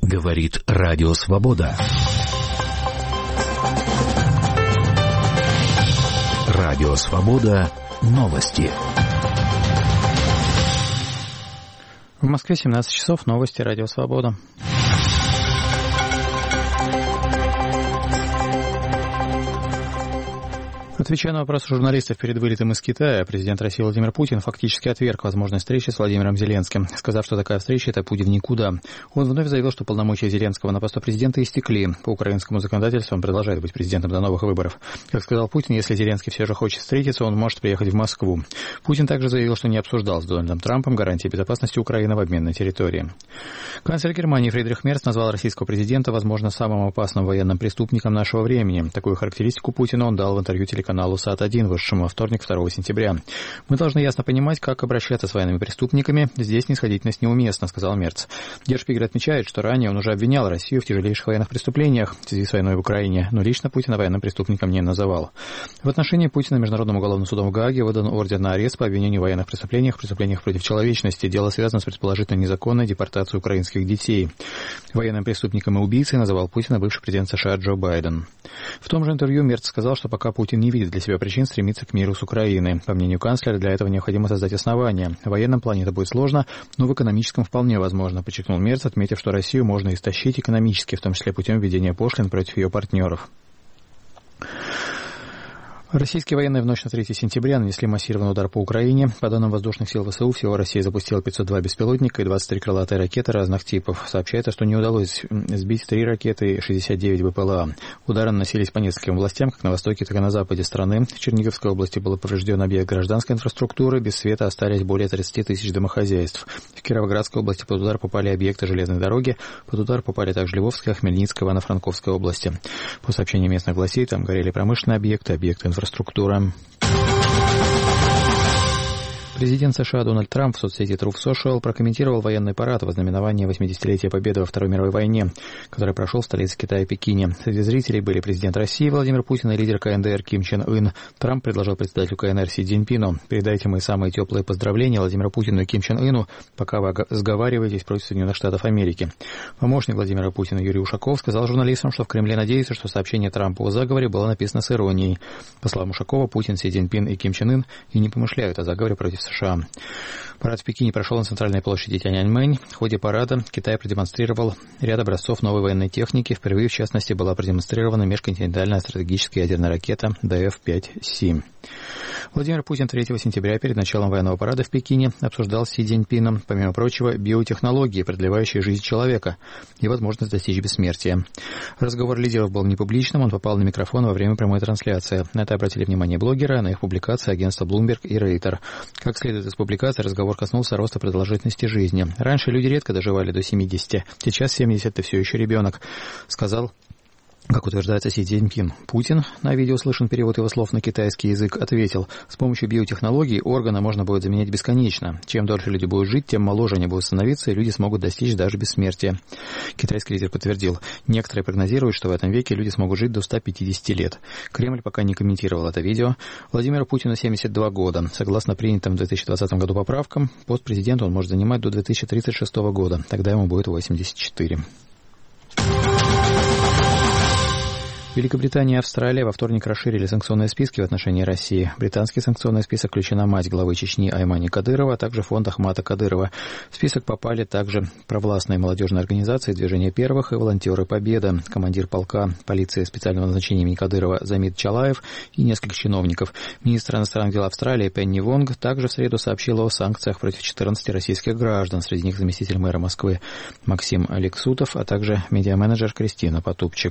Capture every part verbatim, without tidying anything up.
Говорит Радио Свобода. Радио Свобода. Новости. В Москве семнадцать часов. Новости. Радио Свобода. Отвечая на вопросы журналистов перед вылетом из Китая, президент России Владимир Путин фактически отверг возможность встречи с Владимиром Зеленским, сказав, что такая встреча – это путь в никуда. Он вновь заявил, что полномочия Зеленского на посту президента истекли. По украинскому законодательству он продолжает быть президентом до новых выборов. Как сказал Путин, если Зеленский все же хочет встретиться, он может приехать в Москву. Путин также заявил, что не обсуждал с Дональдом Трампом гарантии безопасности Украины в обмен на территории. Канцлер Германии Фридрих Мерц назвал российского президента, возможно, самым опасным военным преступником нашего времени. Такую характеристику Путина он дал в интервью телеканалу каналу САТ один, вышедшему во вторник, второго сентября. «Мы должны ясно понимать, как обращаться с военными преступниками. Здесь снисходительность неуместна», — сказал Мерц. Der Spiegel отмечает, что ранее он уже обвинял Россию в тяжелейших военных преступлениях в связи с войной в Украине, но лично Путина военным преступником не называл. В отношении Путина Международным уголовным судом в Гааге выдан ордер на арест по обвинению в военных преступлениях, преступлениях против человечности. Дело связано с предположительной незаконной депортацией украинских детей. Военным преступником и убийцей называл Путина бывший президент США Джо Байден. В том же интервью Мерц сказал, что пока Путин не видит для себя причин стремиться к миру с Украиной. По мнению канцлера, для этого необходимо создать основания. В военном плане это будет сложно, но в экономическом вполне возможно, подчеркнул Мерц, отметив, что Россию можно истощить экономически, в том числе путем введения пошлин против ее партнеров. Российские военные в ночь на третьего сентября нанесли массированный удар по Украине. По данным воздушных сил ВСУ, всего Россия запустила пятьсот два беспилотника и двадцать три крылатые ракеты разных типов. Сообщается, что не удалось сбить три ракеты и шестьдесят девять БПЛА. Удары наносились по нескольким областям, как на востоке, так и на западе страны. В Черниговской области был поврежден объект гражданской инфраструктуры. Без света остались более тридцати тысяч домохозяйств. В Кировоградской области под удар попали объекты железной дороги. Под удар попали также Львовская, Хмельницкая, Ивано-Франковская области. По сообщениям местных властей, там горели промышленные объекты, объекты инфраструктуры. Инфраструктура. Президент США Дональд Трамп в соцсети Truth Social прокомментировал военный парад во знаменование восьмидесятилетия победы во Второй мировой войне, который прошел в столице Китая Пекине. Среди зрителей были президент России Владимир Путин и лидер КНДР Ким Чен Ын. Трамп предложил председателю КНР Си Цзиньпину: «Передайте мои самые теплые поздравления Владимиру Путину и Ким Чен Ыну, пока вы сговариваетесь против Соединенных Штатов Америки». Помощник Владимира Путина Юрий Ушаков сказал журналистам, что в Кремле надеются, что сообщение Трампа о заговоре было написано с иронией. По словам Ушакова, Путин, Си Цзиньпин и Ким Чен Ын и не помышляют о заговоре против США. Парад в Пекине прошел на центральной площади Тяньаньмэнь. В ходе парада Китай продемонстрировал ряд образцов новой военной техники. Впервые, в частности, была продемонстрирована межконтинентальная стратегическая ядерная ракета Дэ Эф пять Си. Владимир Путин третьего сентября перед началом военного парада в Пекине обсуждал с Си Цзиньпином, помимо прочего, биотехнологии, продлевающие жизнь человека, и возможность достичь бессмертия. Разговор лидеров был непубличным, он попал на микрофон во время прямой трансляции. На это обратили внимание блогеры, на их публикации агентства Bloomberg и Рейтер. Как следует из публикации, разговор коснулся роста продолжительности жизни. Раньше люди редко доживали до семидесяти, сейчас семьдесят — ты все еще ребенок, сказал, как утверждается, Си Цзиньпин. Путин, на видео слышен перевод его слов на китайский язык, ответил: с помощью биотехнологий органы можно будет заменять бесконечно. Чем дольше люди будут жить, тем моложе они будут становиться, и люди смогут достичь даже бессмертия. Китайский лидер подтвердил: некоторые прогнозируют, что в этом веке люди смогут жить до ста пятидесяти лет. Кремль пока не комментировал это видео. Владимиру Путину семьдесят два года. Согласно принятым в две тысячи двадцатом году поправкам, пост президента он может занимать до две тысячи тридцать шестого года. Тогда ему будет восемьдесят четыре. Великобритания и Австралия во вторник расширили санкционные списки в отношении России. В британский санкционный список включена мать главы Чечни Аймани Кадырова, а также фонд Ахмата Кадырова. В список попали также провластные молодежные организации «Движение первых» и «Волонтеры Победы», командир полка полиции специального назначения имени Кадырова Замид Чалаев и несколько чиновников. Министр иностранных дел Австралии Пенни Вонг также в среду сообщила о санкциях против четырнадцати российских граждан. Среди них заместитель мэра Москвы Максим Алексутов, а также медиаменеджер Кристина Потупчик.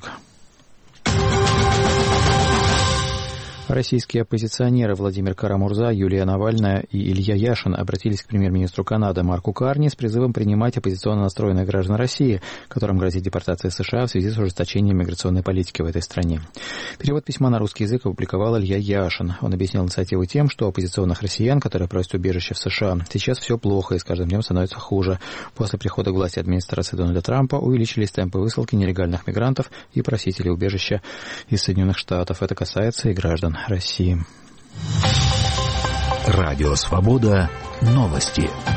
Российские оппозиционеры Владимир Кара-Мурза, Юлия Навальная и Илья Яшин обратились к премьер-министру Канады Марку Карни с призывом принимать оппозиционно настроенных граждан России, которым грозит депортация США в связи с ужесточением миграционной политики в этой стране. Перевод письма на русский язык опубликовал Илья Яшин. Он объяснил инициативу тем, что оппозиционных россиян, которые просят убежище в США, сейчас все плохо и с каждым днем становится хуже. После прихода к власти администрации Дональда Трампа увеличились темпы высылки нелегальных мигрантов и просителей убежища из Соединенных Штатов. Это касается и граждан России. Радио Свобода. Новости.